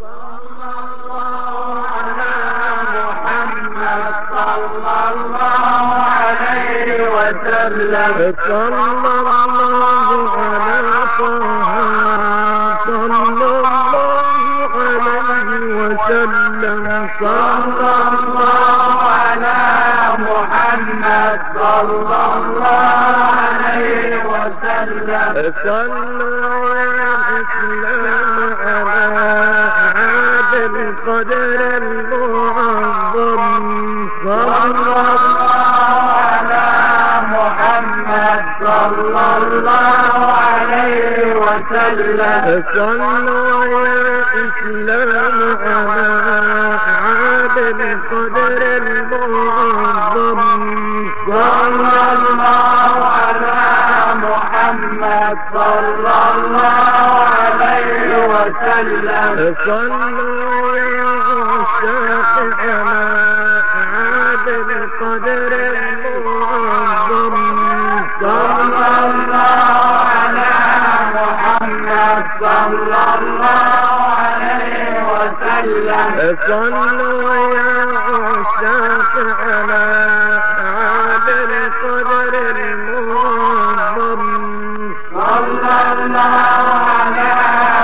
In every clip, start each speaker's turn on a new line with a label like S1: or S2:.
S1: صلى الله على محمد صلى الله عليه وسلم. صلى الله على طه صلى الله عليه وسلم. صلى الله على محمد صلى الله عليه وسلم. صلوا على الإسلام على عاد القدر المعظم. صلى الله على محمد صلى الله عليه وسلم. صلوا على الإسلام على عاد القدر المعظم. صلى الله على محمد صلى الله عليه وسلم. صلوا يا عشاق على عاد القدر المعظم. صلى الله على محمد صلى الله عليه وسلم. صلوا يا عشاق على عاد القدر المعظم. صلى الله على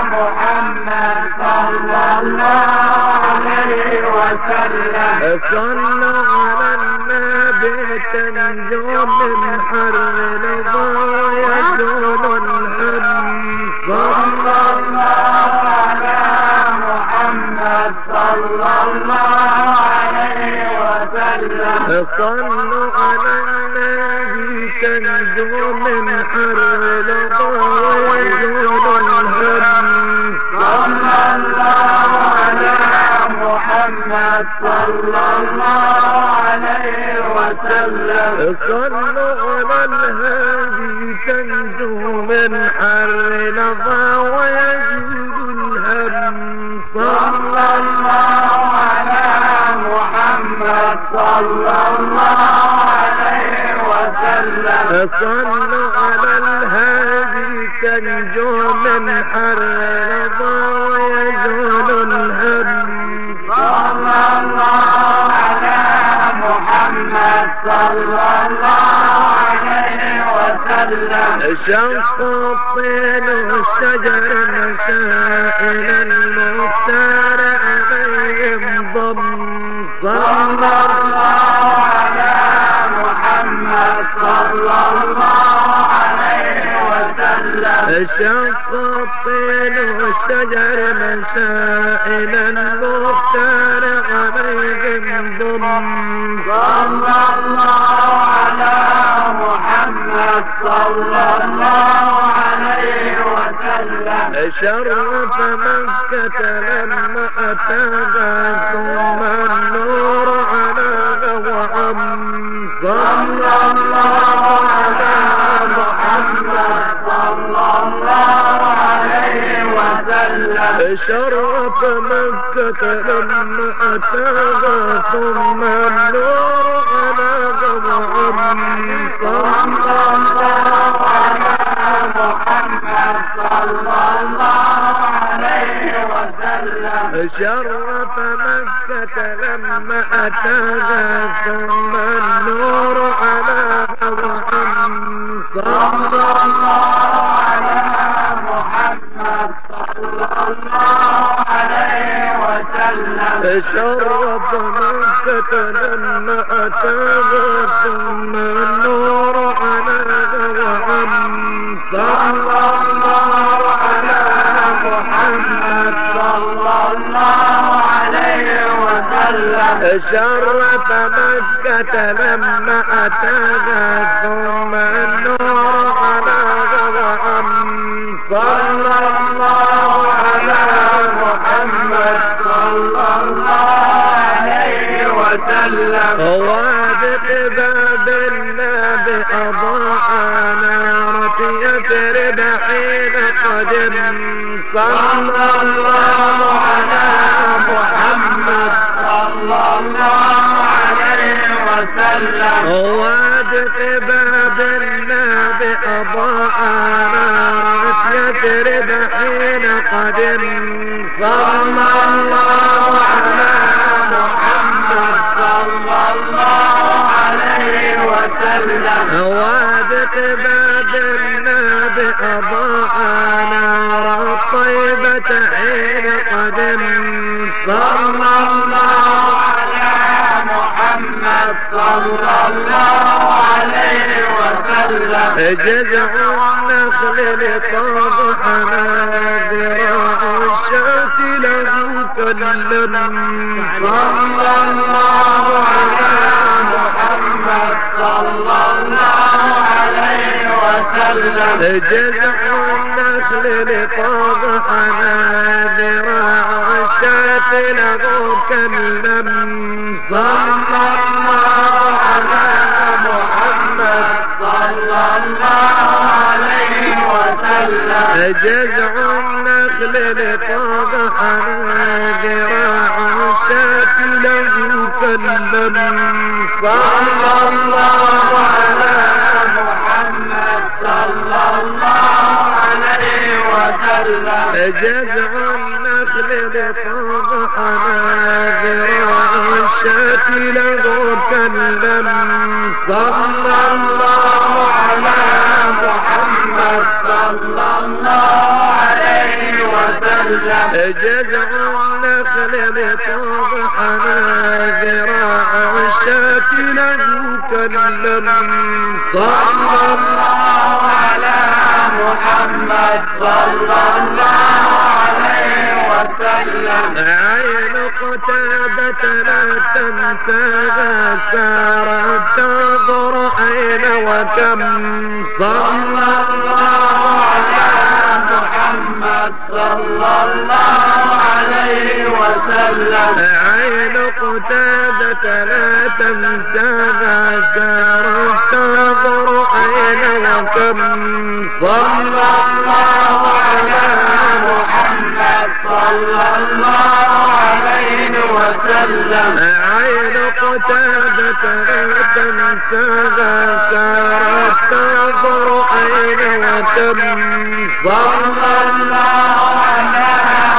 S1: محمد صلى الله عليه وسلم. صلوا على النبي تنجو من حر الرضا ويزول الهم. صلى الله على محمد صلى الله عليه وسلم. صلوا على النبي تنجو من حر الرضا ويزول الهم. صلى الله على محمد صلى الله عليه وسلم. صلوا على الهادي تنجو من حر الرضا ويزول الهم. صلى الله على محمد صلى الله عليه وسلم. صلوا على الهادي تنجو من حر الرضا ويزول الهم. صلى الله على محمد صلى الله عليه وسلم. شق الطين الشجر مشائل المختار عليهم ضم. صلى الله على محمد صلى الله عليه وسلم. شق الطين الشجر مشائل المختار عليهم ضم. صلى الله على محمد صلى الله عليه وسلم. شرف مكة لما أتاها ثم النور على وعم. صلى الله على محمد صلى الله عليه وسلم. شرف مكة لما أتاها ثم النور على وعم. صلى الله على محمد صلى الله عليه وسلم. شرف مكة لما أتاها ثم النور على وعم. صلى الله على محمد صلى الله عليه وسلم. شرف مكة لما أتاها ثم النور على وعم. صلى الله على محمد صلى الله عليه وسلم. شرف مكة لما أتاها ثم النور على وعم. صلى الله على محمد صلى الله عليه وسلم. وادق باب النبي أضاء نارة يثرب حين قدم. صلى الله على محمد صلى الله عليه وسلم. وادق باب النبي أضاء نارة يثرب حين قدم. صلى الله على محمد صلى الله عليه وسلم
S2: وادق باب النبي أضاء نار الطيبة حين قدم
S1: صلى الله على محمد صلى الله عليه وسلم
S2: جذع النخل لطاب حناذراع الشوك له كلم
S1: صلى الله على محمد صلى الله عليه وسلم
S2: جذع النخل لطاب حناذراع الشوك له كلم
S1: صلى الله على محمد صلى الله عليه وسلم
S2: جذع النخل لطاب حناذراع الشوك له كلم
S1: صلى الله على محمد صلى الله عليه وسلم
S2: جذع النخل لطاب حناذراع الشوك له كلم
S1: صلى الله على محمد صلى الله عليه وسلم
S2: جذع النخل لطاب حناذراع الشوك له كلم
S1: صلى الله على محمد صلى الله عليه وسلم
S2: عين قتادة لا تنساها سارت تنظر أين وكم
S1: صلى الله على محمد صلى الله عليه وسلم
S2: عين قتادة لا تنساها سارت تنظر أين وكم
S1: صلى الله على محمد صلى الله عليه وسلم
S2: عين قتادة لا تنساها سارت تنظر أين وكم
S1: صلى الله على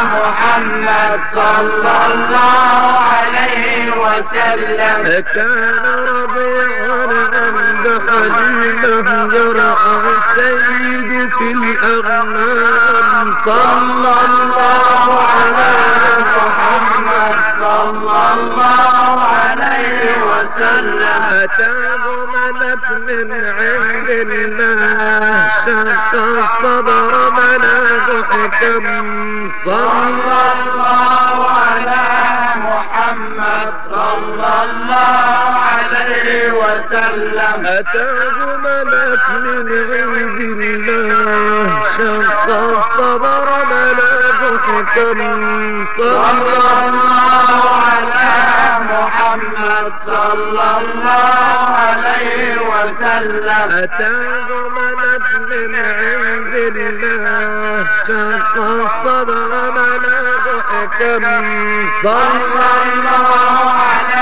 S1: محمد صلى الله عليه وسلم
S2: كان ربيعا عند حليمه يرعى السيد في الأغنام
S1: صلى الله على محمد صلى الله عليه وسلم
S2: أتاه ملك من عند الله شق الصدر بلاغ حكم
S1: صلى الله على محمد صلى الله عليه وسلم
S2: أتاه ملك من عند الله شق الصدر بلاغ حكم
S1: صلى الله على محمد صلى الله عليه وسلم
S2: أتاه ملك من عند الله شق الصدر بلاغ حكم
S1: صلى الله على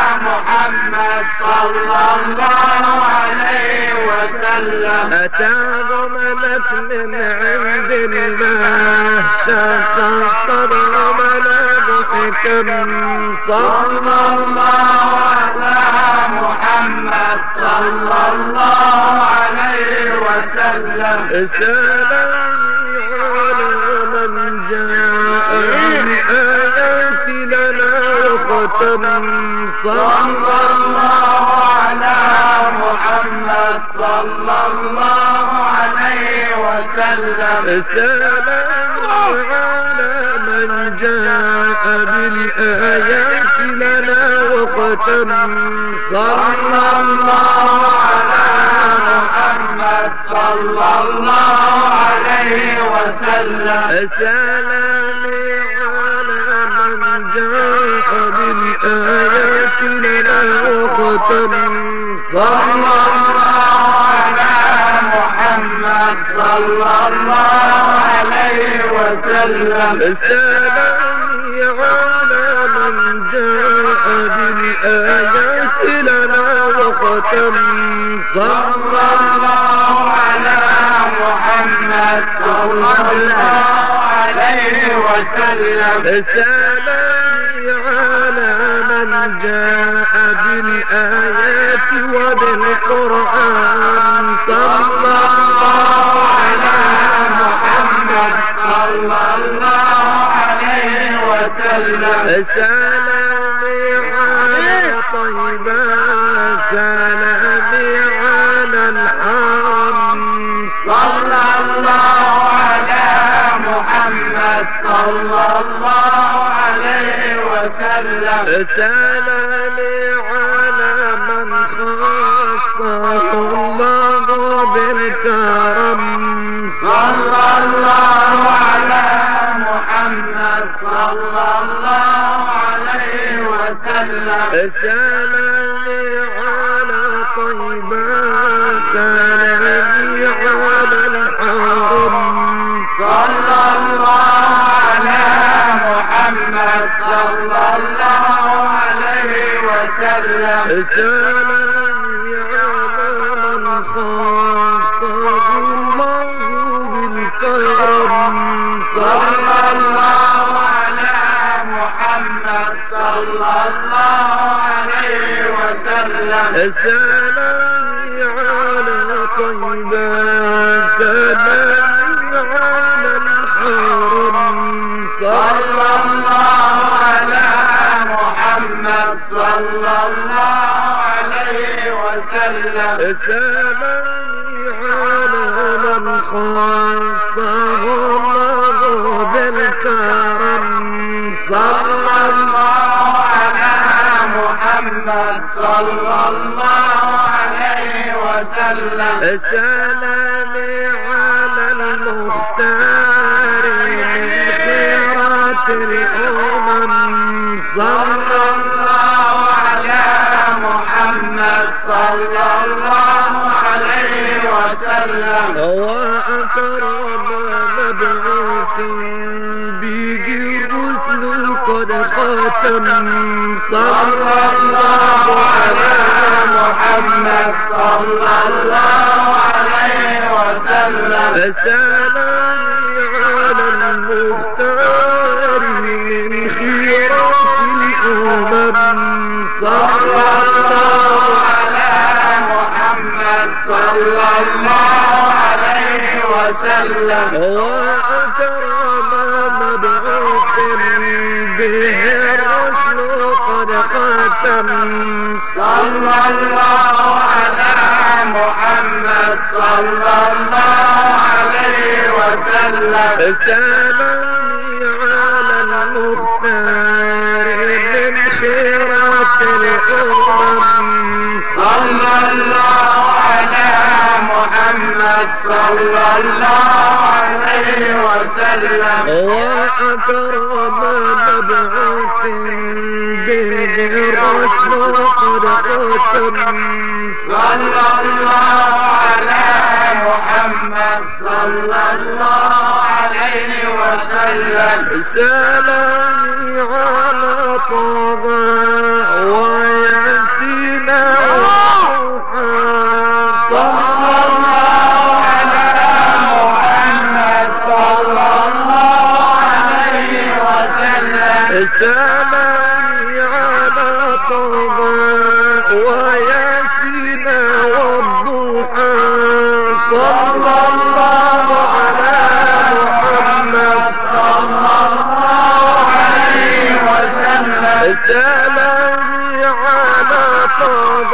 S1: محمد صلى الله عليه وسلم
S2: أتاه ملك من عند الله شق الصدر بلاغ حكم
S1: صلى الله على محمد صلى الله عليه وسلم
S2: سلامي على من جاء بالآيات لنا وختم
S1: صلى الله على محمد صلى الله عليه وسلم
S2: سلامي على من جاء بالآيات لنا وختم
S1: صلى الله على محمد صلى الله عليه وسلم
S2: سلامي على من جاء بالآيات لنا وختم
S1: صلى الله على محمد صلى الله عليه وسلم
S2: سلامي على من جاء بالآيات لنا وختم
S1: صلى الله على محمد صلى الله عليه وسلم
S2: سلامي على من جاء بالآيات وبالقرآن صلى الله
S1: على محمد صلى الله عليه وسلم
S2: سلامي على طيبة سلامي على الحرم
S1: صلى الله على محمد صلى الله عليه وسلم
S2: سلامي على من خصه الله بالكرم
S1: صلى الله على محمد صلى الله عليه وسلم
S2: سلامي على طيبة سلامي على الحرم
S1: صلى الله على محمد صلى الله عليه وسلم
S2: سلامي على من خصه الله بالكرم
S1: صلى الله على محمد صلى الله عليه وسلم
S2: سلامي على طيبة سلامي على الحرم
S1: صلى الله على محمد صلى الله عليه وسلم
S2: سلامي على من خصه الله بالكرم
S1: صلى الله على محمد صلى الله عليه وسلم
S2: سلامي على المختار من خيرات الأمم
S1: صلى الله على محمد صلى الله عليه وسلم
S2: وأكرم مبعوث به الرسل قد ختم
S1: صلى الله على محمد صلى الله عليه وسلم
S2: سلامي على المختار من خيرات الأمم
S1: صلى الله على محمد صلى الله عليه وسلم
S2: وأكرم مبعوث به الرسل قد ختم
S1: صلى الله على محمد صلى الله عليه وسلم
S2: سلامي على المختار من خيرات الأمم
S1: صلى الله على محمد صلى الله عليه وسلم
S2: وأكرم مبعوث به الرسل قد ختم
S1: صلى الله على محمد صلى الله عليه وسلم
S2: سلامي على طه وياسين وروحا
S1: صلى الله على محمد صلى الله عليه وسلم
S2: سلامي على طه وياسين والضحى صلى الله على محمد
S1: صلى الله عليه وسلم
S2: سلامي على طه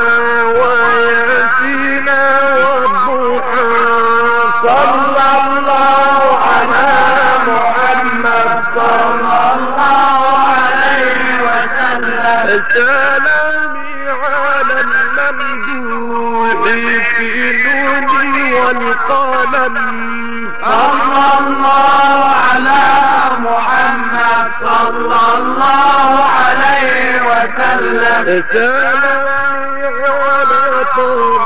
S2: وياسين والضحى
S1: صلى الله على محمد صلى الله عليه وسلم
S2: سلامي على الممدوح في نون والقلم
S1: صلى الله على محمد صلى الله عليه وسلم
S2: سلامي على طه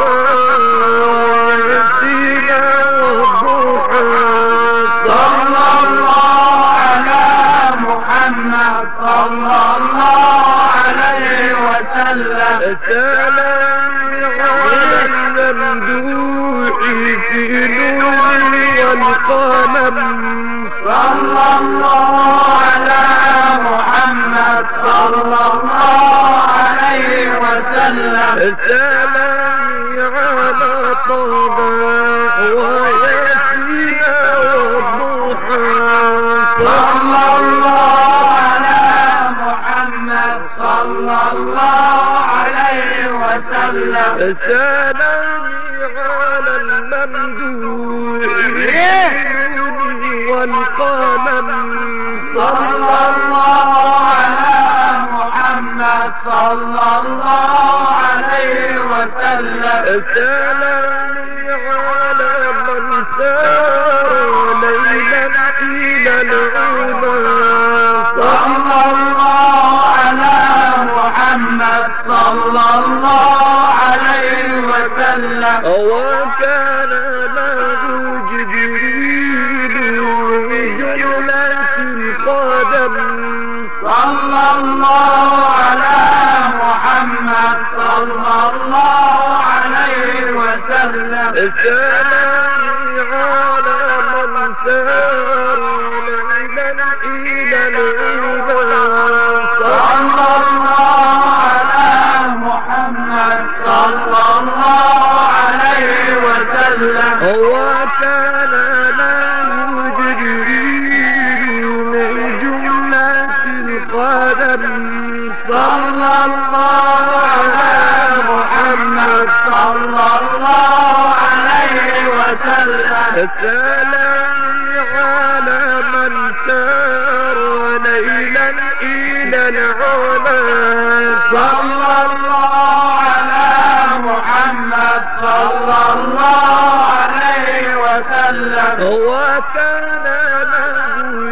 S2: وياسين والضحى
S1: صلى الله على محمد صلى الله عليه وسلم
S2: سلامي على الممدوح في نور والقلم
S1: صلى الله على محمد صلى الله عليه وسلم.
S2: سلامي على طه وياسين والضحى
S1: صلى الله على محمد صلى الله عليه وسلم.
S2: سلامي على الممدوح والقلم
S1: صلى الله على محمد صلى الله عليه وسلم.
S2: سلامي على من سار ليلا إلى العلا
S1: صلى الله على محمد صلى الله عليه وسلم.
S2: وكان له جبريل جملة القدم
S1: صلى الله على محمد صلى الله عليه وسلم.
S2: سلامي على من سار ليلا إلى العلا
S1: صلى الله على محمد صلى الله عليه وسلم.
S2: وكان له جبريل من جملة القدم
S1: صلى الله على محمد صلى الله عليه وسلم.
S2: سلامي على من سار ليلا إلى العلا
S1: صلى الله على محمد صلى الله عليه وسلم.
S2: وكان له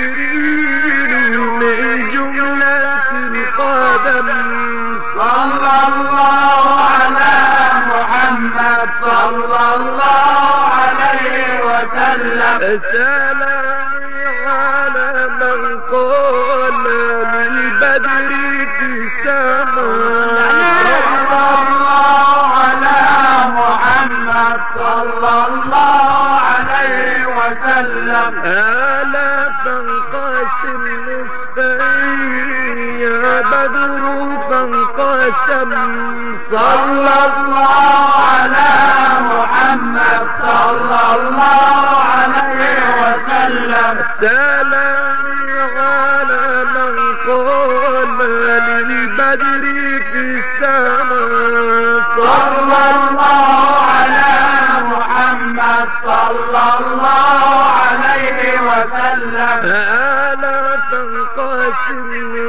S2: جبريل من جملة القدم
S1: صلى الله على محمد صلى الله عليه وسلم.
S2: سلامي على من قال للبدر في السماء
S1: صلى الله على محمد صلى الله عليه وسلم.
S2: ألا تنقسم نصفين يا بدر فانقسم
S1: صلى الله على محمد صلى الله عليه وسلم.
S2: سلامي على من قال للبدر في السماء
S1: صلى الله على محمد صلى الله عليه وسلم.
S2: ألا تنقسم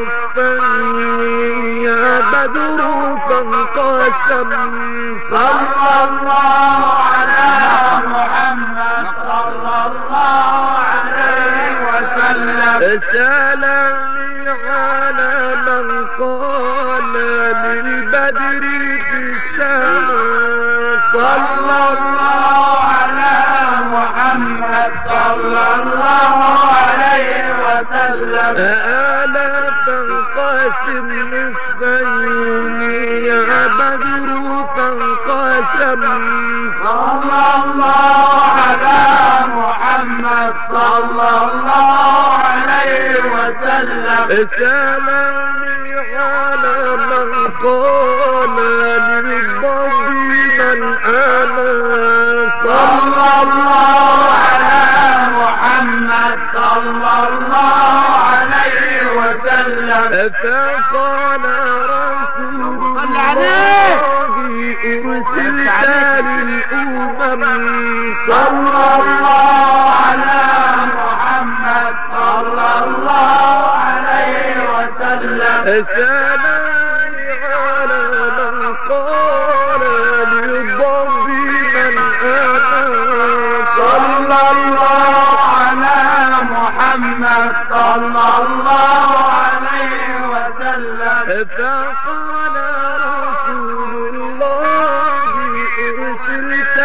S2: نصفين يا بدر فانقسم
S1: صلى الله على محمد صلى الله عليه وسلم.
S2: سلامي على من قال للبدر في السماء
S1: صلى الله على محمد صلى الله عليه وسلم.
S2: ألا تنقسم نصفين يا بدر فانقسم
S1: صلى الله على محمد صلى الله عليه وسلم.
S2: سلامي على من قال للضب من أنا
S1: صلى الله على محمد صلى الله عليه وسلم.
S2: فقال رسول
S1: صل عليه.
S2: الله أرسلت للأمم
S1: صلى الله على محمد صلى الله عليه وسلم.
S2: سلامي على من قال للضب من أنا
S1: صلى الله على محمد صلى الله عليه وسلم.
S2: فقال رسول الله أرسلت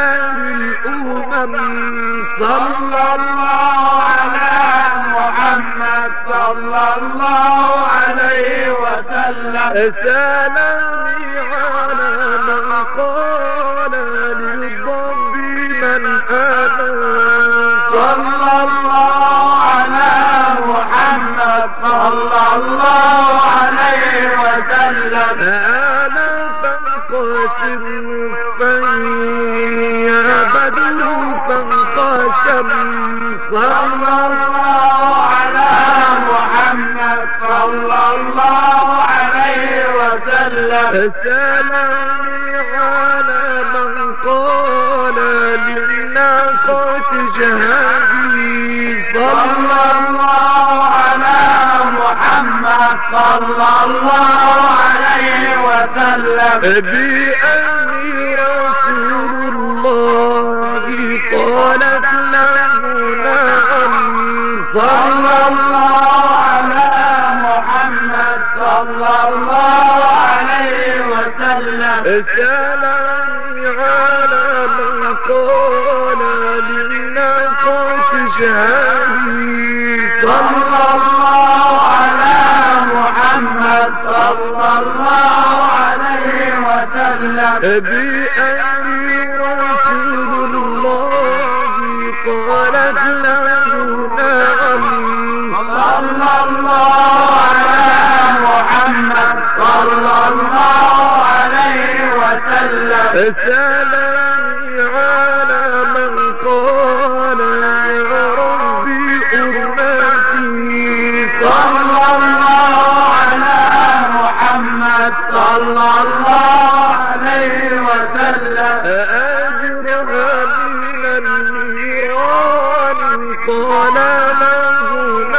S2: للأمم
S1: صلى الله على محمد صلى الله عليه وسلم.
S2: سلامي على من قال للضب من أنا
S1: صلى الله الله عليه وسلم
S2: أنا فانقسم نصفين يا بدر فانقسم
S1: صلى الله على محمد صلى الله عليه وسلم
S2: سلامي على من قال للناقة جهادي
S1: صلى الله على محمد صلى الله عليه وسلم
S2: بأني رسول الله قالت له نعم
S1: صلى الله على محمد صلى الله عليه وسلم
S2: سلامي على من قال للناقة جهادي
S1: صلى الله على محمد صلى الله عليه وسلم
S2: بأني رسول الله قالت له نعم
S1: صلى الله على محمد صلى الله عليه وسلم
S2: سلامي على من قال يا ربي أمتي
S1: صلى الله على محمد صلى الله عليه وسلم
S2: أجرها من النيران قال له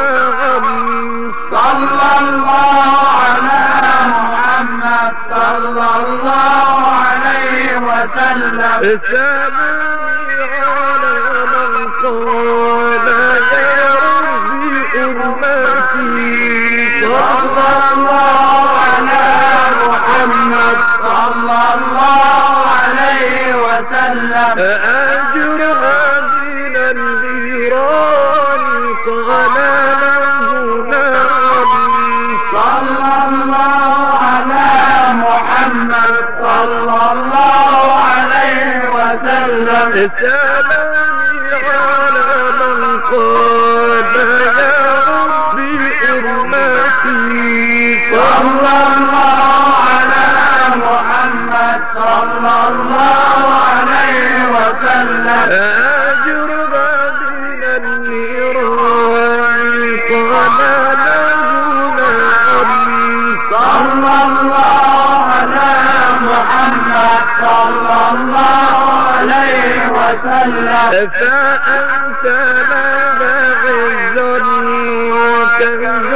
S2: نعم
S1: صلى الله على محمد صلى الله عليه وسلم
S2: سلامي على من قال يا ربي أمتي
S1: صلى الله على محمد صلى الله عليه وسلم
S2: أجرها من النيران قال له نعم
S1: صلى الله على محمد صلى الله عليه وسلم
S2: سلامي على من قال يا ربي أمتي
S1: صلى الله على محمد صلى الله عليه وسلم
S2: أجرها من النيران قال له نعم
S1: صلى الله على محمد صلى الله عليه وسلم
S2: فأنت لها عز وكنز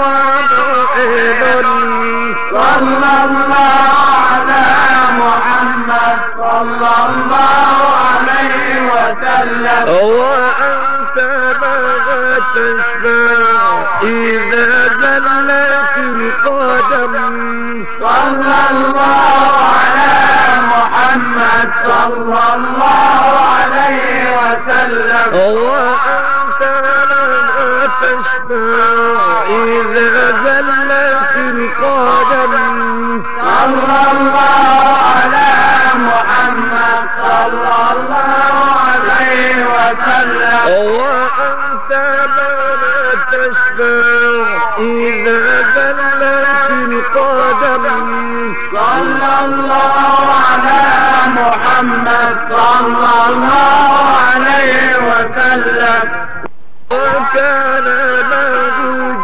S2: وموعد
S1: صلى الله على محمد صلى الله عليه وسلم
S2: وأنت لها تشفع إذا ذلت القدم
S1: صلى الله على محمد صلى الله عليه وسلم
S2: وأنت لها تشفع إذا ذلت القدم
S1: صلى الله على محمد صلى الله عليه وسلم
S2: وأنت لها تشفع إذا ذلت القدم
S1: صلى الله على محمد صلى الله عليه وسلم
S2: وكان له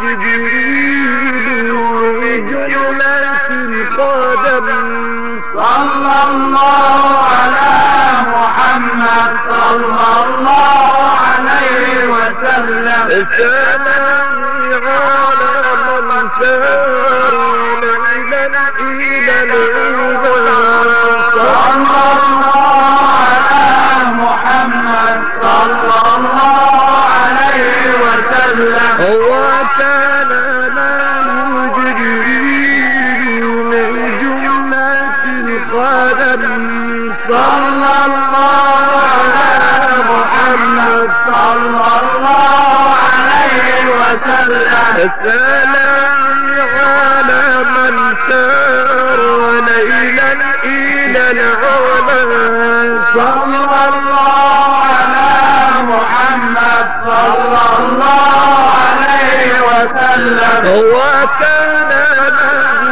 S2: جبريل بجملة القدم
S1: صلى الله على محمد صلى الله عليه وسلم
S2: سلامي على من سار ليلا إلى العلا
S1: صلى الله على محمد صلى الله عليه وسلم
S2: وكان له جبريل من جملة القدم
S1: صلى الله على محمد صلى الله عليه وسلم
S2: سلامي على من سار ليلا إلى العلا
S1: صلى الله على محمد صلى الله عليه وسلم وسلم
S2: وكان له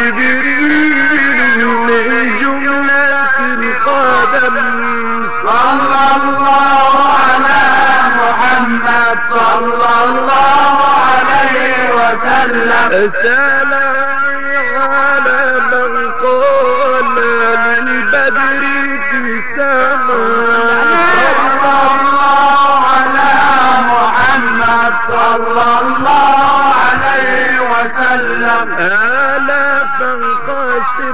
S2: جبريل من جملة الخدم
S1: صلى الله على محمد صلى الله عليه وسلم
S2: سلامي على من قال للبدر في السماء
S1: صلى الله على محمد صلى الله عليه وسلم
S2: ألا فانقسم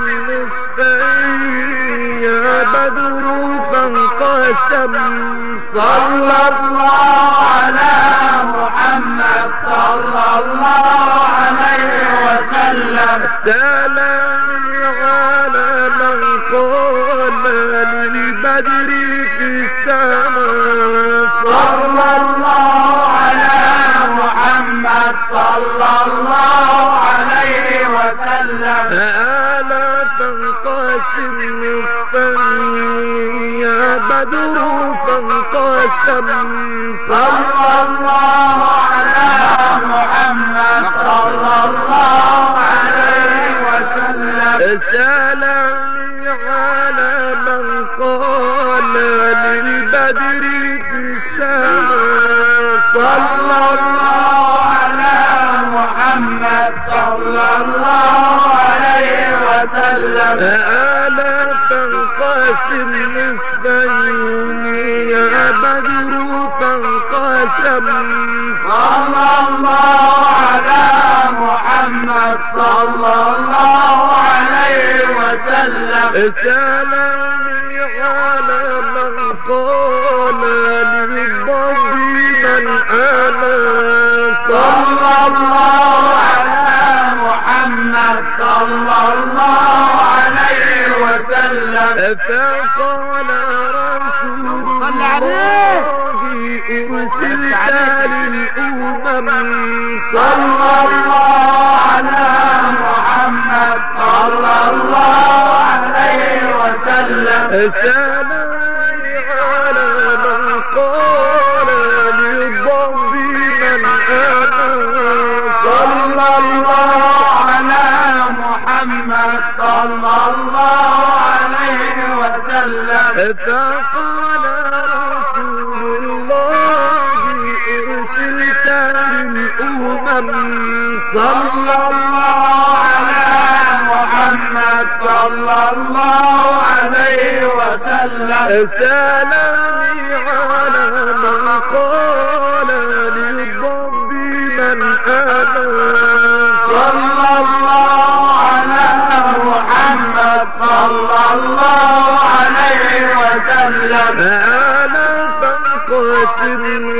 S2: نصفين يا بدر فانقسم
S1: صلى الله على محمد صلى الله عليه وسلم
S2: سلامي على من قال للبدر في السماء
S1: صلى الله على محمد صلى الله عليه وسلم
S2: ألا تنقسم نصفين يا بدر فانقسم
S1: صلى الله على محمد صلى الله عليه وسلم
S2: سلامي على من قال للبدر في السماء
S1: صلى الله على محمد صلى الله عليه وسلم
S2: ألا تنقسم نصفين يا بدر فانقسم
S1: صلى الله على محمد صلى الله عليه وسلم
S2: سلامي على من قال للضب من أنا
S1: صلى الله على محمد صلى الله عليه وسلم
S2: فقال رسول الله ارسلت للأمم
S1: صلى الله على محمد صلى الله عليه وسلم
S2: سلامي على من قال للضب من أنا
S1: صلى الله على محمد صلى الله عليه وسلم
S2: فقال رسول الله ارسلت للأمم
S1: صلى الله على محمد صلى الله عليه وسلم
S2: سلامي على من قال للضب من أنا
S1: صلى الله على محمد صلى الله عليه وسلم
S2: ألا فانقسم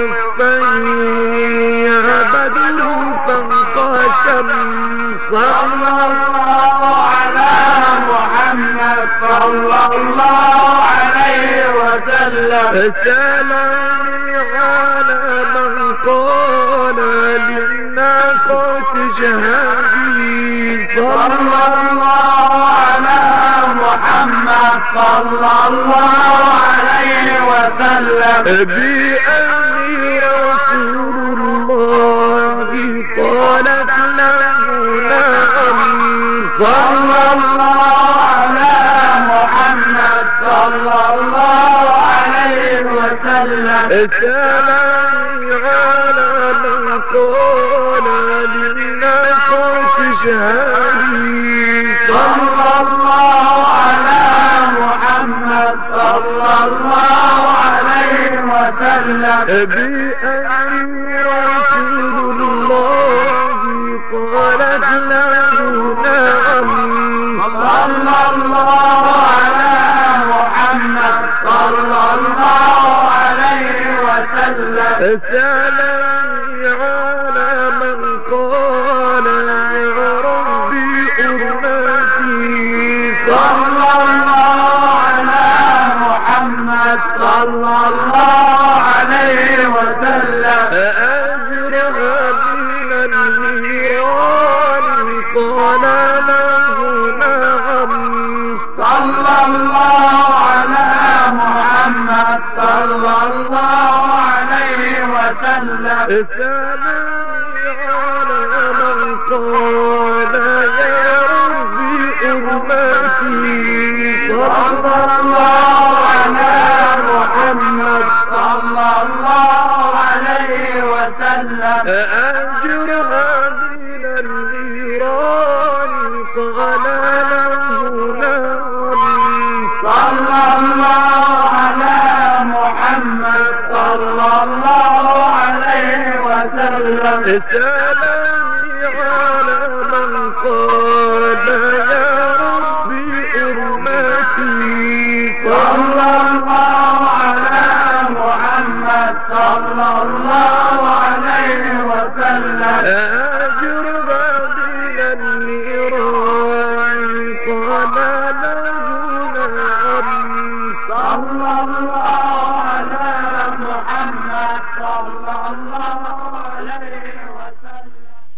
S2: نصفين يا بدر فانقسم
S1: صلى الله على محمد صلى الله عليه وسلم
S2: سلامي على من قال للناقة جهادي
S1: صلى الله على محمد صلى الله عليه وسلم
S2: بأني رسول الله قالت له نعم
S1: صلى الله على محمد صلى الله عليه وسلم
S2: سلامي على من قال للناقة جهادي
S1: صلى الله على محمد صلى الله عليه وسلم
S2: بأني رسول الله قالت له نعم
S1: صلى الله على محمد صلى الله عليه وسلم
S2: سلامي على من قال يا ربي أمتي
S1: صلى الله على محمد صلى الله عليه وسلم
S2: أجرها من النيران قال له نعم
S1: صلى الله على محمد صلى الله عليه وسلم
S2: أسى